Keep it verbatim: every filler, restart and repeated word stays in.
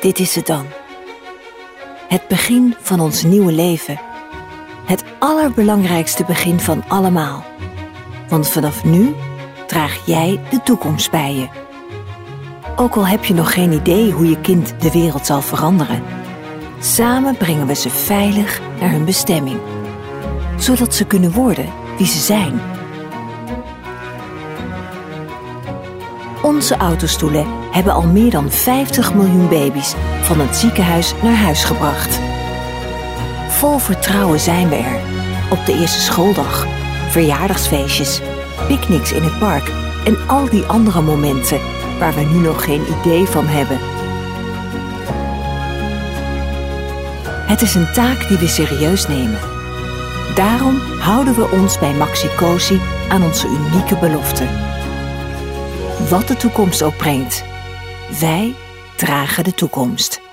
Dit is het dan. Het begin van ons nieuwe leven. Het allerbelangrijkste begin van allemaal. Want vanaf nu draag jij de toekomst bij je. Ook al heb je nog geen idee hoe je kind de wereld zal veranderen. Samen brengen we ze veilig naar hun bestemming. Zodat ze kunnen worden wie ze zijn. Onze autostoelen hebben al meer dan vijftig miljoen baby's van het ziekenhuis naar huis gebracht. Vol vertrouwen zijn we er. Op de eerste schooldag, verjaardagsfeestjes, picknicks in het park en al die andere momenten waar we nu nog geen idee van hebben. Het is een taak die we serieus nemen. Daarom houden we ons bij Maxi-Cosi aan onze unieke belofte. Wat de toekomst ook brengt, wij dragen de toekomst.